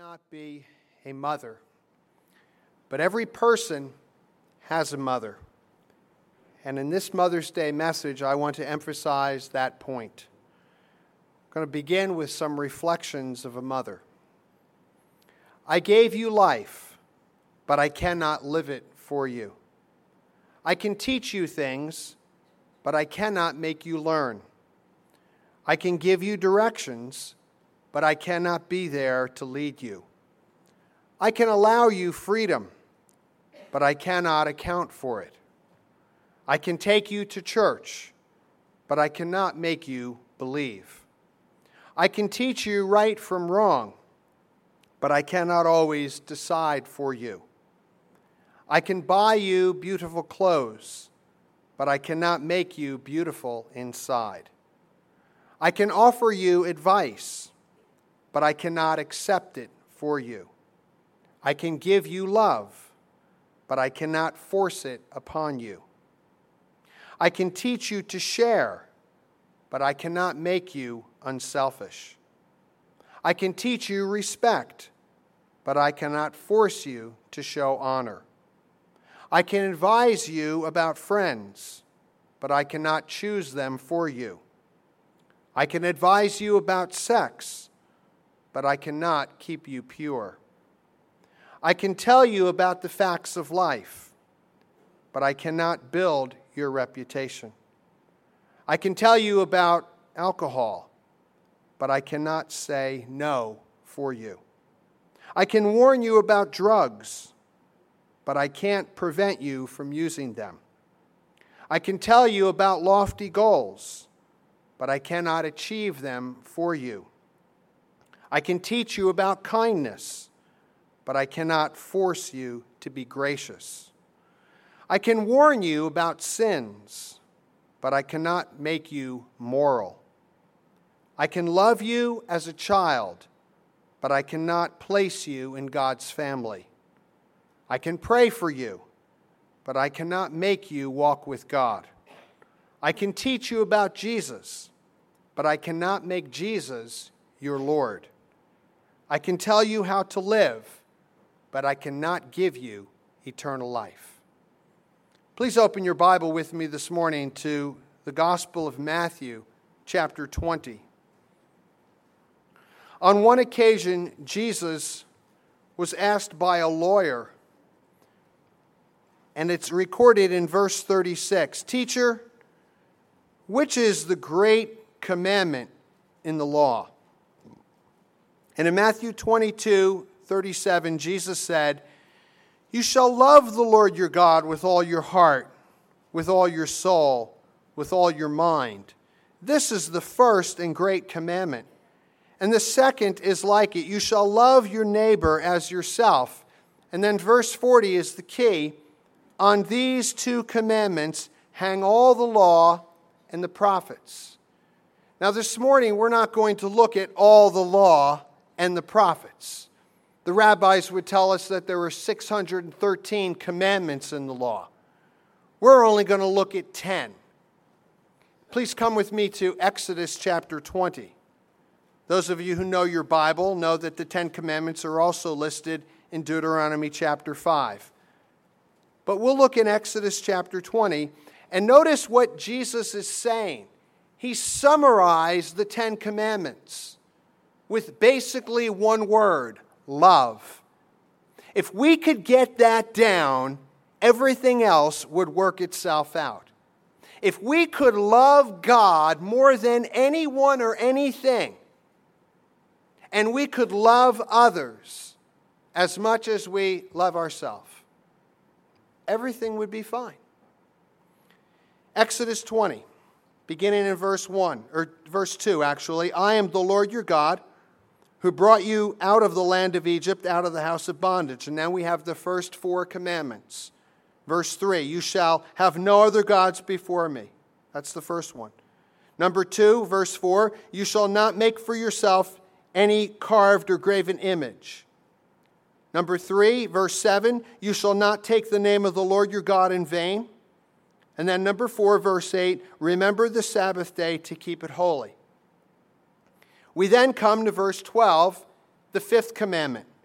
not be a mother, but every person has a mother. And in this Mother's Day message, I want to emphasize that point. I'm going to begin with some reflections of a mother. I gave you life, but I cannot live it for you. I can teach you things, but I cannot make you learn. I can give you directions, but I cannot be there to lead you. I can allow you freedom, but I cannot account for it. I can take you to church, but I cannot make you believe. I can teach you right from wrong, but I cannot always decide for you. I can buy you beautiful clothes, but I cannot make you beautiful inside. I can offer you advice, but I cannot accept it for you. I can give you love, but I cannot force it upon you. I can teach you to share, but I cannot make you unselfish. I can teach you respect, but I cannot force you to show honor. I can advise you about friends, but I cannot choose them for you. I can advise you about sex, but I cannot keep you pure. I can tell you about the facts of life, but I cannot build your reputation. I can tell you about alcohol, but I cannot say no for you. I can warn you about drugs, but I can't prevent you from using them. I can tell you about lofty goals, but I cannot achieve them for you. I can teach you about kindness, but I cannot force you to be gracious. I can warn you about sins, but I cannot make you moral. I can love you as a child, but I cannot place you in God's family. I can pray for you, but I cannot make you walk with God. I can teach you about Jesus, but I cannot make Jesus your Lord. I can tell you how to live, but I cannot give you eternal life. Please open your Bible with me this morning to the Gospel of Matthew, chapter 20. On one occasion, Jesus was asked by a lawyer, and it's recorded in verse 36, "Teacher, which is the great commandment in the law?" And in Matthew 22:37, Jesus said, "You shall love the Lord your God with all your heart, with all your soul, with all your mind. This is the first and great commandment. And the second is like it. You shall love your neighbor as yourself." And then verse 40 is the key. "On these two commandments hang all the law and the prophets." Now this morning we're not going to look at all the law and the prophets. The rabbis would tell us that there were 613 commandments in the law. We're only going to look at 10. Please come with me to Exodus chapter 20. Those of you who know your Bible know that the 10 commandments are also listed in Deuteronomy chapter 5. But we'll look in Exodus chapter 20 and notice what Jesus is saying. He summarized the 10 commandments with basically one word: love. If we could get that down, everything else would work itself out. If we could love God more than anyone or anything, and we could love others as much as we love ourselves, everything would be fine. Exodus 20, beginning in verse 1, or verse 2 actually. "I am the Lord your God, who brought you out of the land of Egypt, out of the house of bondage." And now we have the first 4 commandments. Verse 3, "You shall have no other gods before me." That's the first one. Number 2, verse 4, "You shall not make for yourself any carved or graven image." Number 3, verse 7, "You shall not take the name of the Lord your God in vain." And then number 4, verse 8, "Remember the Sabbath day to keep it holy." We then come to verse 12, the 5th commandment.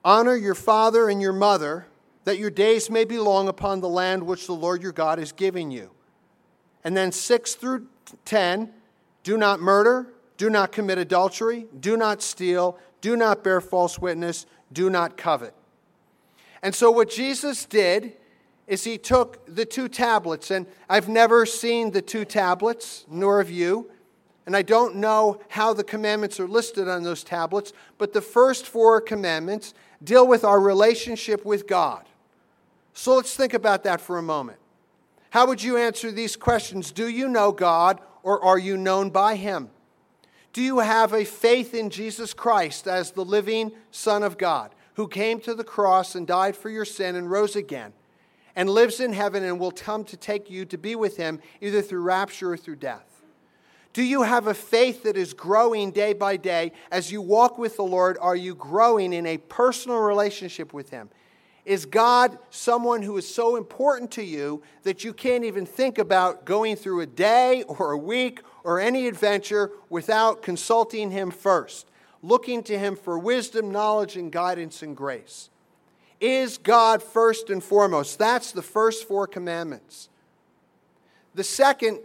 Honor your father and your mother, that your days may be long upon the land which the Lord your God is giving you. And then 6 through 10, do not murder, do not commit adultery, do not steal, do not bear false witness, do not covet. And so what Jesus did is he took the 2 tablets, and I've never seen the 2 tablets, nor have you, and I don't know how the commandments are listed on those tablets, but the first 4 commandments deal with our relationship with God. So let's think about that for a moment. How would you answer these questions? Do you know God, or are you known by Him? Do you have a faith in Jesus Christ as the living Son of God, who came to the cross and died for your sin and rose again, and lives in heaven and will come to take you to be with Him either through rapture or through death? Do you have a faith that is growing day by day? As you walk with the Lord, are you growing in a personal relationship with Him? Is God someone who is so important to you that you can't even think about going through a day or a week or any adventure without consulting Him first, looking to Him for wisdom, knowledge, and guidance and grace? Is God first and foremost? That's the first 4 commandments. The second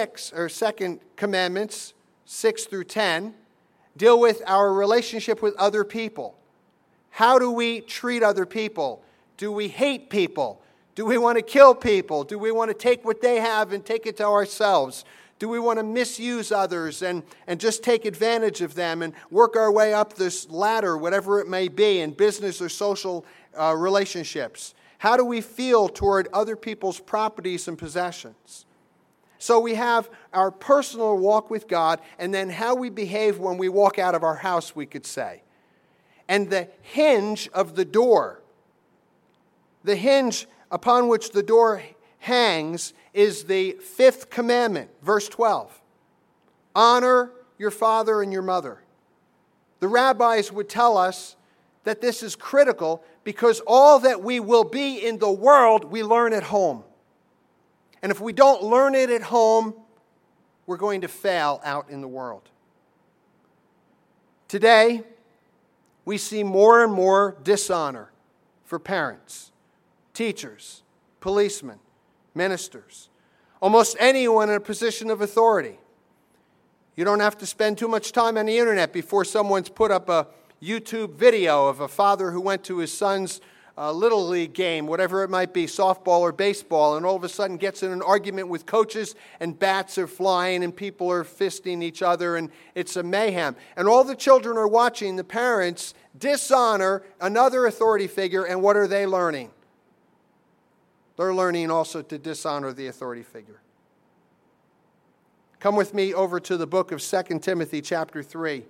commandments, 6 through 10, deal with our relationship with other people. How do we treat other people? Do we hate people? Do we want to kill people? Do we want to take what they have and take it to ourselves? Do we want to misuse others and just take advantage of them and work our way up this ladder, whatever it may be, in business or social relationships? How do we feel toward other people's properties and possessions? So we have our personal walk with God, and then how we behave when we walk out of our house, we could say. And the hinge of the door, the hinge upon which the door hangs, is the 5th commandment, verse 12. Honor your father and your mother. The rabbis would tell us that this is critical because all that we will be in the world, we learn at home. And if we don't learn it at home, we're going to fail out in the world. Today, we see more and more dishonor for parents, teachers, policemen, ministers, almost anyone in a position of authority. You don't have to spend too much time on the internet before someone's put up a YouTube video of a father who went to his son's Little League game, whatever it might be, softball or baseball, and all of a sudden gets in an argument with coaches, and bats are flying, and people are fisting each other, and it's a mayhem. And all the children are watching the parents dishonor another authority figure, and what are they learning? They're learning also to dishonor the authority figure. Come with me over to the book of 2 Timothy chapter 3.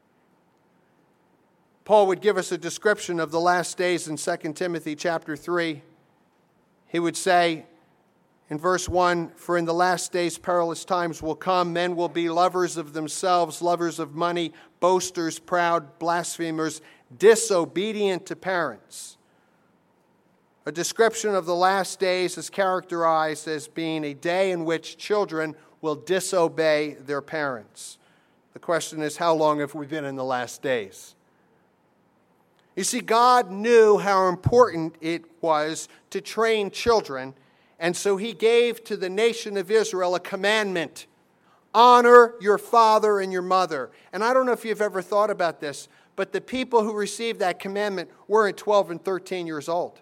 Paul would give us a description of the last days in 2 Timothy chapter 3. He would say in verse 1, "For in the last days perilous times will come. Men will be lovers of themselves, lovers of money, boasters, proud, blasphemers, disobedient to parents." A description of the last days is characterized as being a day in which children will disobey their parents. The question is, how long have we been in the last days? You see, God knew how important it was to train children, and so He gave to the nation of Israel a commandment: honor your father and your mother. And I don't know if you've ever thought about this, but the people who received that commandment weren't 12 and 13 years old.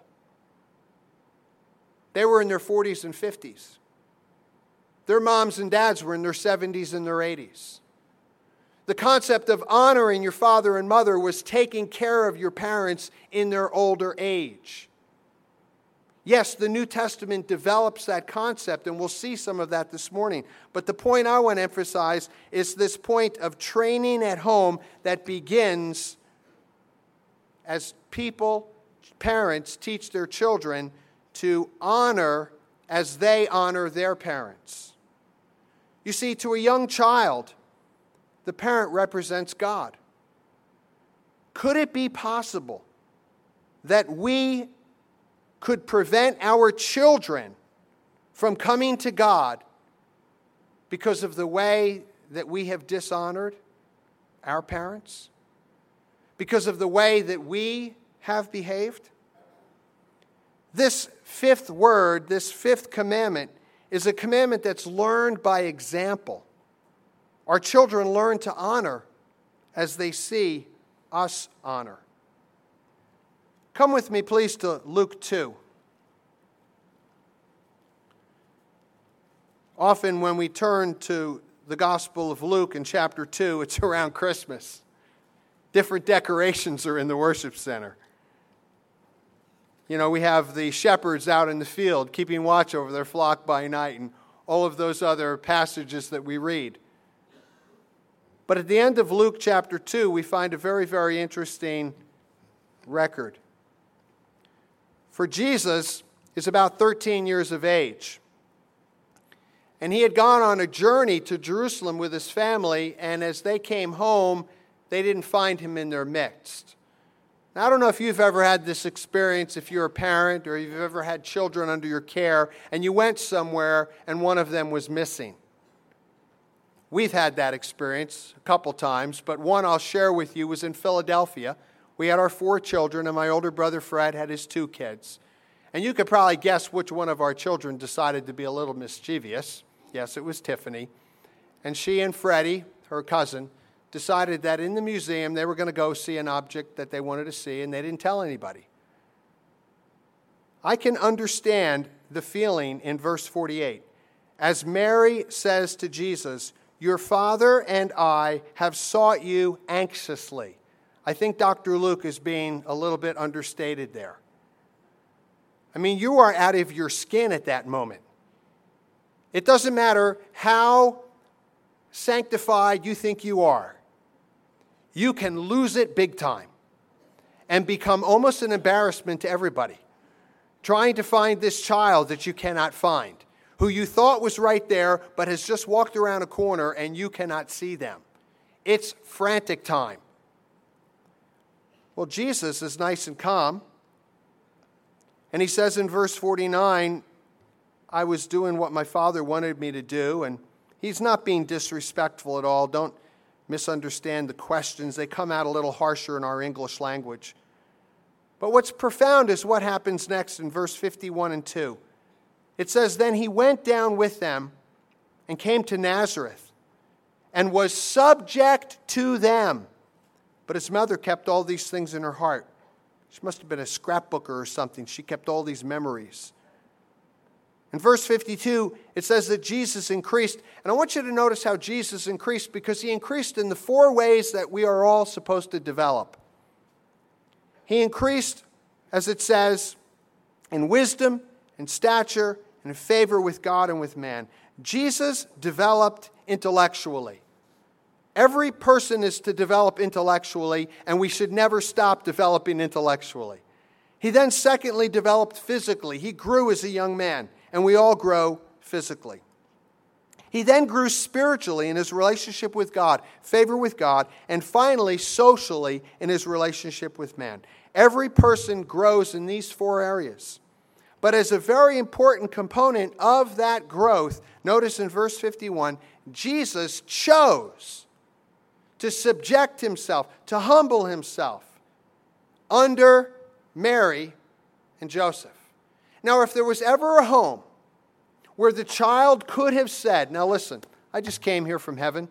They were in their 40s and 50s. Their moms and dads were in their 70s and their 80s. The concept of honoring your father and mother was taking care of your parents in their older age. Yes, the New Testament develops that concept, and we'll see some of that this morning. But the point I want to emphasize is this point of training at home that begins as parents teach their children to honor as they honor their parents. You see, to a young child, the parent represents God. Could it be possible that we could prevent our children from coming to God because of the way that we have dishonored our parents? Because of the way that we have behaved? This fifth word, this fifth commandment, is a commandment that's learned by example. Our children learn to honor as they see us honor. Come with me, please, to Luke 2. Often when we turn to the Gospel of Luke in chapter 2, it's around Christmas. Different decorations are in the worship center. You know, we have the shepherds out in the field keeping watch over their flock by night and all of those other passages that we read. But at the end of Luke chapter 2, we find a very, very interesting record. For Jesus is about 13 years of age. And he had gone on a journey to Jerusalem with his family, and as they came home, they didn't find him in their midst. Now, I don't know if you've ever had this experience, if you're a parent or you've ever had children under your care, and you went somewhere and one of them was missing. We've had that experience a couple times, but one I'll share with you was in Philadelphia. We had our 4 children, and my older brother Fred had his 2 kids. And you could probably guess which one of our children decided to be a little mischievous. Yes, it was Tiffany. And she and Freddie, her cousin, decided that in the museum they were going to go see an object that they wanted to see, and they didn't tell anybody. I can understand the feeling in verse 48. As Mary says to Jesus, "Your father and I have sought you anxiously." I think Dr. Luke is being a little bit understated there. I mean, you are out of your skin at that moment. It doesn't matter how sanctified you think you are. You can lose it big time and become almost an embarrassment to everybody, trying to find this child that you cannot find, who you thought was right there but has just walked around a corner and you cannot see them. It's frantic time. Well, Jesus is nice and calm. And he says in verse 49, I was doing what my father wanted me to do. And he's not being disrespectful at all. Don't misunderstand the questions. They come out a little harsher in our English language. But what's profound is what happens next in verse 51 and 2. It says, then he went down with them and came to Nazareth and was subject to them. But his mother kept all these things in her heart. She must have been a scrapbooker or something. She kept all these memories. In verse 52, it says that Jesus increased. And I want you to notice how Jesus increased, because he increased in the 4 ways that we are all supposed to develop. He increased, as it says, in wisdom, in stature, and in favor with God and with man. Jesus developed intellectually. Every person is to develop intellectually, and we should never stop developing intellectually. He then secondly developed physically. He grew as a young man, and we all grow physically. He then grew spiritually in his relationship with God, favor with God, and finally socially in his relationship with man. Every person grows in these 4 areas. But as a very important component of that growth, notice in verse 51, Jesus chose to subject himself, to humble himself under Mary and Joseph. Now, if there was ever a home where the child could have said, now listen, I just came here from heaven,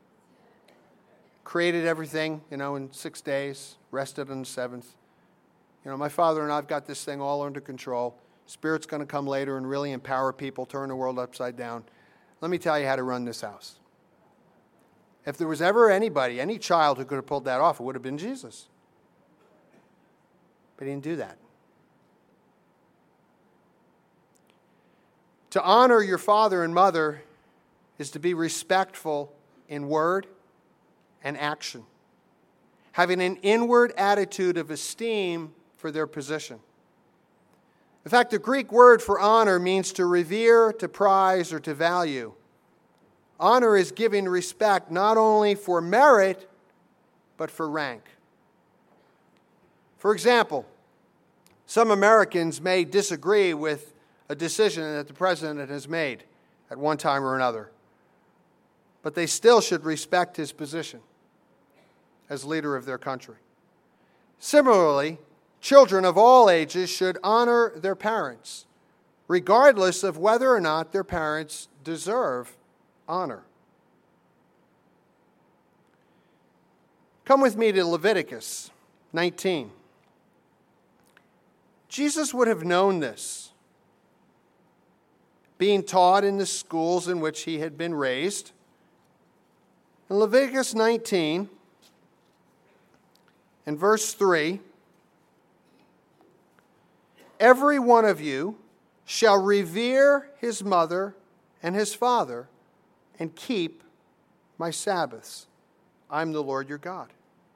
created everything, in 6 days, rested on the 7th. My father and I have got this thing all under control. Spirit's going to come later and really empower people, turn the world upside down. Let me tell you how to run this house. If there was ever anybody, any child who could have pulled that off, it would have been Jesus. But he didn't do that. To honor your father and mother is to be respectful in word and action, having an inward attitude of esteem for their position. In fact, the Greek word for honor means to revere, to prize, or to value. Honor is giving respect not only for merit, but for rank. For example, some Americans may disagree with a decision that the president has made at one time or another, but they still should respect his position as leader of their country. Similarly, Children of all ages should honor their parents, regardless of whether or not their parents deserve honor. Come with me to Leviticus 19. Jesus would have known this, being taught in the schools in which he had been raised. In Leviticus 19, in verse 3, every one of you shall revere his mother and his father and keep my Sabbaths. I'm the Lord your God.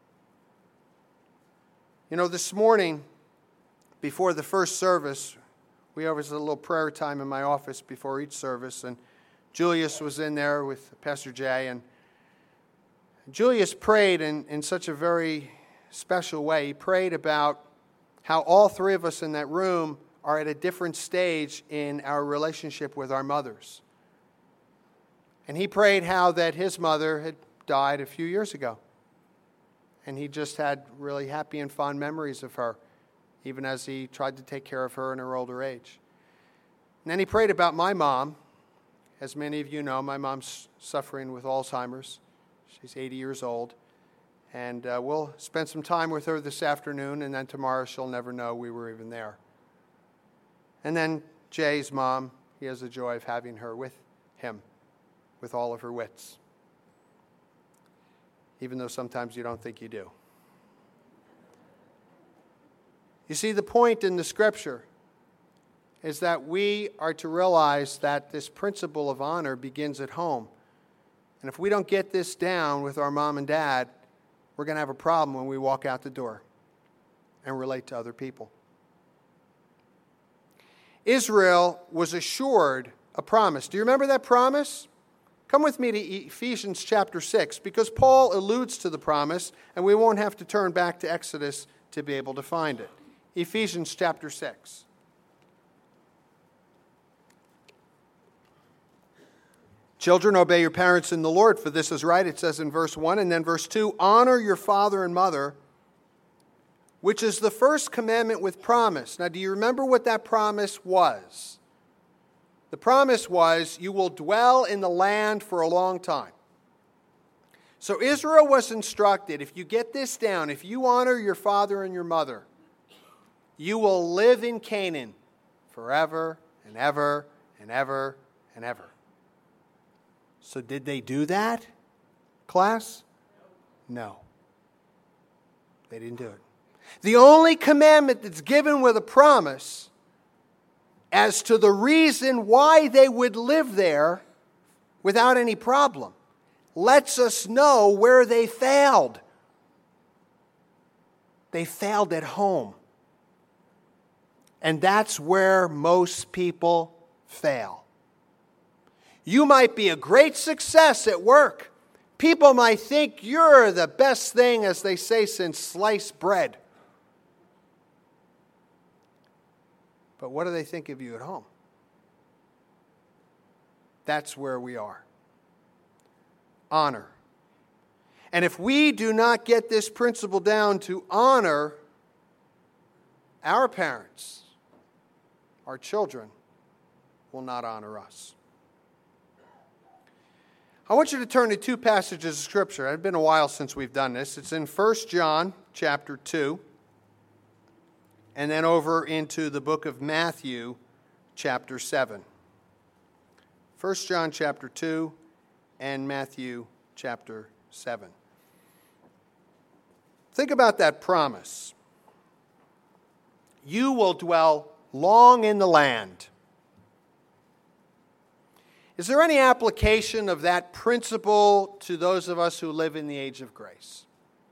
You know, this morning, before the first service, we always had a little prayer time in my office before each service, and Julius was in there with Pastor Jay, and Julius prayed in such a very special way. He prayed about how all three of us in that room are at a different stage in our relationship with our mothers. And he prayed how that his mother had died a few years ago. And he just had really happy and fond memories of her, even as he tried to take care of her in her older age. And then he prayed about my mom. As many of you know, my mom's suffering with Alzheimer's. She's 80 years old. And we'll spend some time with her this afternoon, and then tomorrow she'll never know we were even there. And then Jay's mom, he has the joy of having her with him, with all of her wits, even though sometimes you don't think you do. You see, the point in the Scripture is that we are to realize that this principle of honor begins at home. And if we don't get this down with our mom and dad, we're going to have a problem when we walk out the door and relate to other people. Israel was assured a promise. Do you remember that promise? Come with me to Ephesians chapter 6, because Paul alludes to the promise, and we won't have to turn back to Exodus to be able to find it. Ephesians chapter 6. Children, obey your parents in the Lord, for this is right. It says in verse 1, and then verse 2, honor your father and mother, which is the first commandment with promise. Now, do you remember what that promise was? The promise was, you will dwell in the land for a long time. So Israel was instructed, if you get this down, if you honor your father and your mother, you will live in Canaan forever and ever and ever and ever. So did they do that, class? No. They didn't do it. The only commandment that's given with a promise as to the reason why they would live there without any problem lets us know where they failed. They failed at home. And that's where most people fail. You might be a great success at work. People might think you're the best thing, as they say, since sliced bread. But what do they think of you at home? That's where we are. Honor. And if we do not get this principle down to honor our parents, our children will not honor us. I want you to turn to two passages of Scripture. It's been a while since we've done this. It's in 1 John chapter 2, and then over into the book of Matthew chapter 7. 1 John chapter 2 and Matthew chapter 7. Think about that promise. You will dwell long in the land. Is there any application of that principle to those of us who live in the age of grace?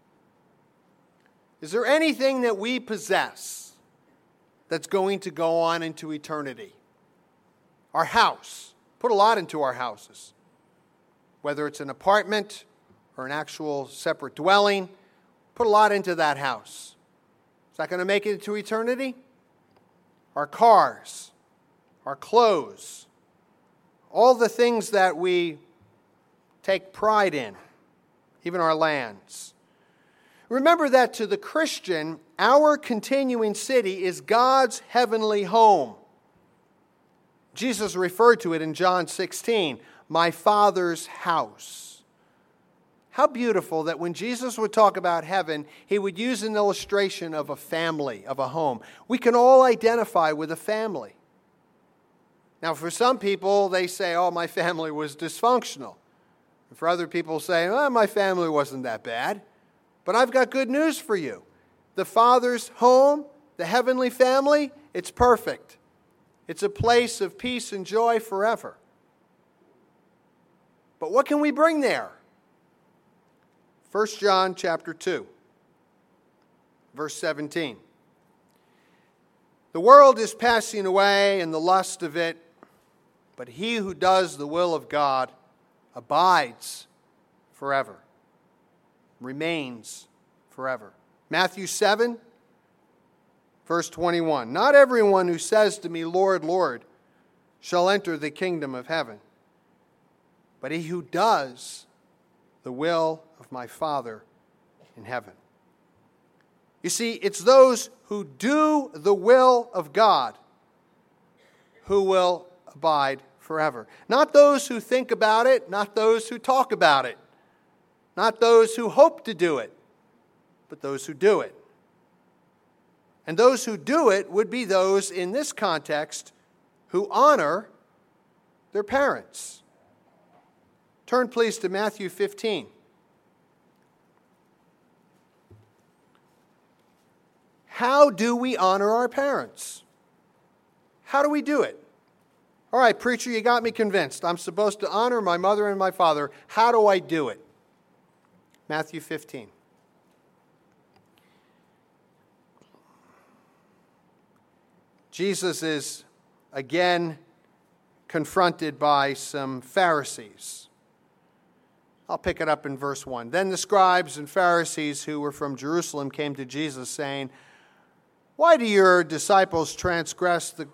Is there anything that we possess that's going to go on into eternity? Our house. Put a lot into our houses. Whether it's an apartment or an actual separate dwelling, put a lot into that house. Is that going to make it into eternity? Our cars, our clothes, all the things that we take pride in, even our lands. Remember that to the Christian, our continuing city is God's heavenly home. Jesus referred to it in John 16, my Father's house. How beautiful that when Jesus would talk about heaven, he would use an illustration of a family, of a home. We can all identify with a family. Now, for some people, they say, oh, my family was dysfunctional. And for other people say, oh, my family wasn't that bad. But I've got good news for you. The Father's home, the heavenly family, it's perfect. It's a place of peace and joy forever. But what can we bring there? 1 John chapter 2, verse 17. The world is passing away and the lust of it, but he who does the will of God abides forever, remains forever. Matthew 7, verse 21. Not everyone who says to me, Lord, Lord, shall enter the kingdom of heaven, but he who does the will of my Father in heaven. You see, it's those who do the will of God who will abide forever. Not those who think about it, not those who talk about it, not those who hope to do it, but those who do it. And those who do it would be those in this context who honor their parents. Turn please to Matthew 15. How do we honor our parents? How do we do it? All right, preacher, you got me convinced. I'm supposed to honor my mother and my father. How do I do it? Matthew 15. Jesus is again confronted by some Pharisees. I'll pick it up in verse 1. Then the scribes and Pharisees who were from Jerusalem came to Jesus saying, why do your disciples transgress the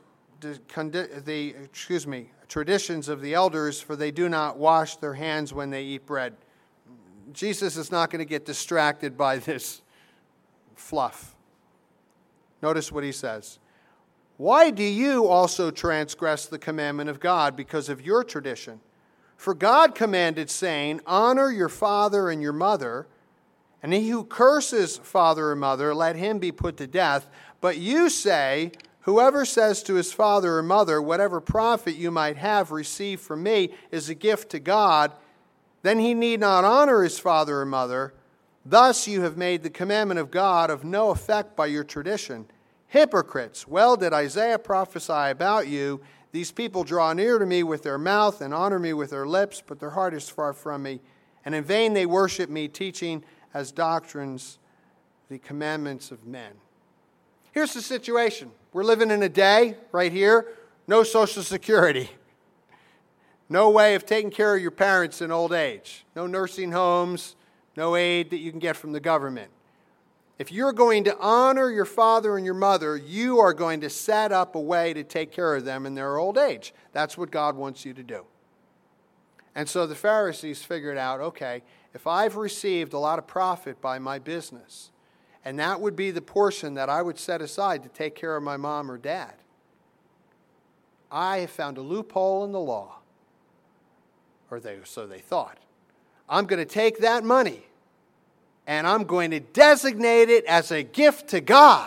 traditions of the elders, for they do not wash their hands when they eat bread? Jesus is not going to get distracted by this fluff. Notice what he says. Why do you also transgress the commandment of God because of your tradition? For God commanded, saying, honor your father and your mother, and he who curses father or mother, let him be put to death. But you say, whoever says to his father or mother, whatever profit you might have received from me is a gift to God, then he need not honor his father or mother. Thus you have made the commandment of God of no effect by your tradition. Hypocrites, well did Isaiah prophesy about you. These people draw near to me with their mouth and honor me with their lips, but their heart is far from me. And in vain they worship me, teaching as doctrines the commandments of men. Here's the situation. We're living in a day, right here, no Social Security. No way of taking care of your parents in old age. No nursing homes, no aid that you can get from the government. If you're going to honor your father and your mother, you are going to set up a way to take care of them in their old age. That's what God wants you to do. And so the Pharisees figured out, okay, if I've received a lot of profit by my business, and that would be the portion that I would set aside to take care of my mom or dad, I have found a loophole in the law. Or so they thought. I'm going to take that money and I'm going to designate it as a gift to God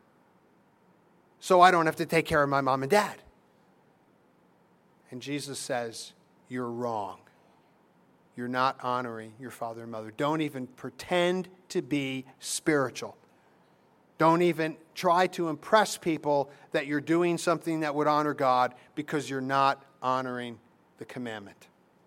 so I don't have to take care of my mom and dad. And Jesus says, you're wrong. You're not honoring your father and mother. Don't even pretend to be spiritual. Don't even try to impress people that you're doing something that would honor God because you're not honoring the commandment.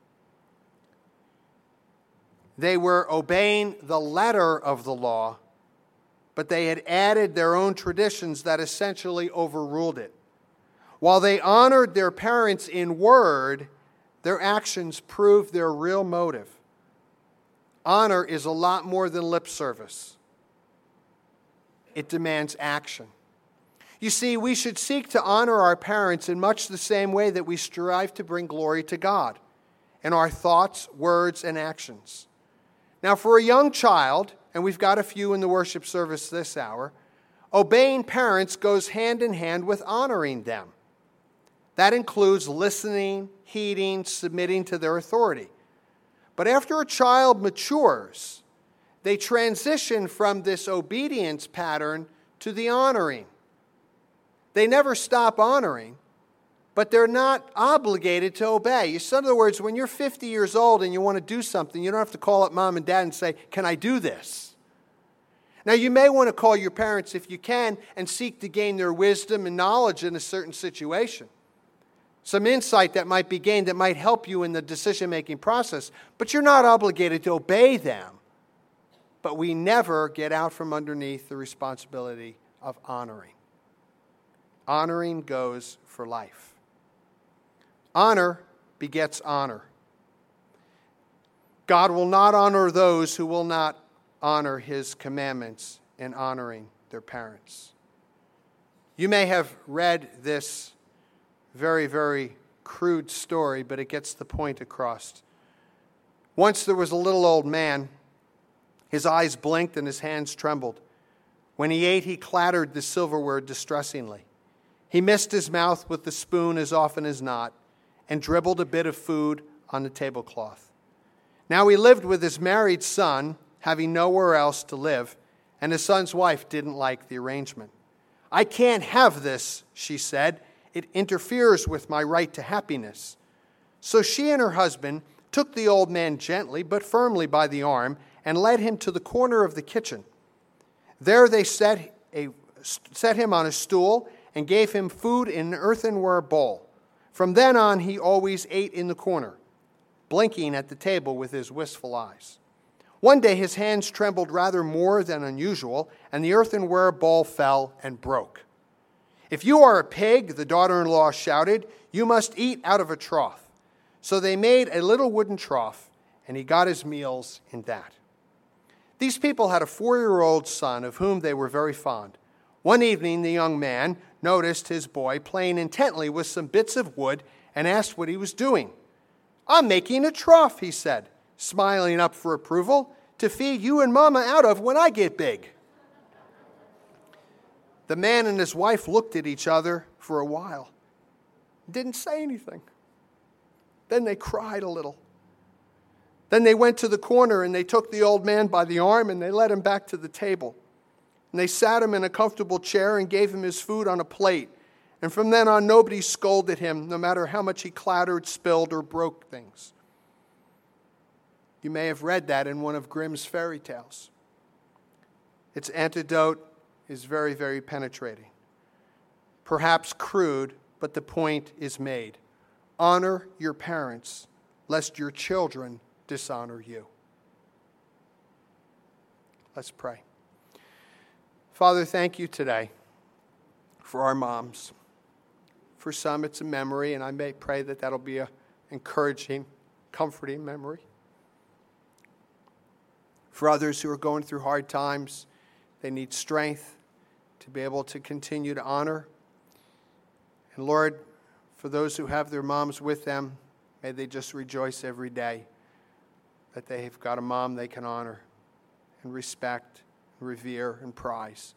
They were obeying the letter of the law, but they had added their own traditions that essentially overruled it. While they honored their parents in word, their actions proved their real motive. Honor is a lot more than lip service. It demands action. You see, we should seek to honor our parents in much the same way that we strive to bring glory to God in our thoughts, words, and actions. Now, for a young child, and we've got a few in the worship service this hour, obeying parents goes hand in hand with honoring them. That includes listening, heeding, submitting to their authority. But after a child matures, they transition from this obedience pattern to the honoring. They never stop honoring, but they're not obligated to obey. In other words, when you're 50 years old and you want to do something, you don't have to call up mom and dad and say, "Can I do this?" Now, you may want to call your parents if you can and seek to gain their wisdom and knowledge in a certain situation. Some insight that might be gained that might help you in the decision-making process, but you're not obligated to obey them. But we never get out from underneath the responsibility of honoring. Honoring goes for life. Honor begets honor. God will not honor those who will not honor his commandments in honoring their parents. You may have read this very, very crude story, but it gets the point across. Once there was a little old man. His eyes blinked and his hands trembled. When he ate, he clattered the silverware distressingly. He missed his mouth with the spoon as often as not and dribbled a bit of food on the tablecloth. Now he lived with his married son, having nowhere else to live, and his son's wife didn't like the arrangement. "I can't have this," she said. "It interferes with my right to happiness." So she and her husband took the old man gently but firmly by the arm and led him to the corner of the kitchen. There they set him on a stool and gave him food in an earthenware bowl. From then on, he always ate in the corner, blinking at the table with his wistful eyes. One day his hands trembled rather more than unusual, and the earthenware bowl fell and broke. "If you are a pig," the daughter-in-law shouted, "you must eat out of a trough." So they made a little wooden trough, and he got his meals in that. These people had a 4-year-old son of whom they were very fond. One evening, the young man noticed his boy playing intently with some bits of wood and asked what he was doing. "I'm making a trough," he said, smiling up for approval, "to feed you and Mama out of when I get big." The man and his wife looked at each other for a while, didn't say anything. Then they cried a little. Then they went to the corner and they took the old man by the arm and they led him back to the table. And they sat him in a comfortable chair and gave him his food on a plate. And from then on, nobody scolded him, no matter how much he clattered, spilled, or broke things. You may have read that in one of Grimm's fairy tales. Its antidote is very, very penetrating. Perhaps crude, but the point is made. Honor your parents, lest your children dishonor you. Let's pray. Father, thank you today for our moms. For some, it's a memory, and I may pray that that'll be an encouraging, comforting memory. For others who are going through hard times, they need strength to be able to continue to honor. And Lord, for those who have their moms with them, may they just rejoice every day that they have got a mom they can honor and respect, and revere, and prize.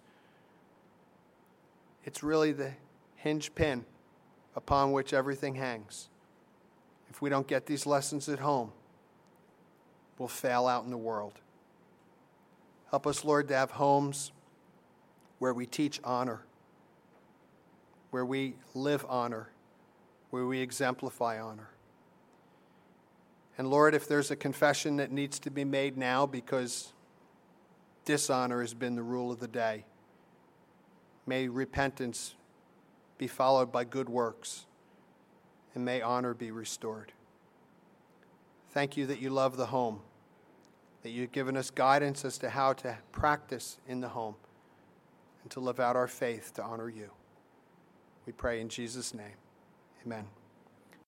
It's really the hinge pin upon which everything hangs. If we don't get these lessons at home, we'll fail out in the world. Help us, Lord, to have homes where we teach honor, where we live honor, where we exemplify honor. And Lord, if there's a confession that needs to be made now because dishonor has been the rule of the day, may repentance be followed by good works, and may honor be restored. Thank you that you love the home, that you've given us guidance as to how to practice in the home and to live out our faith to honor you. We pray in Jesus' name. Amen.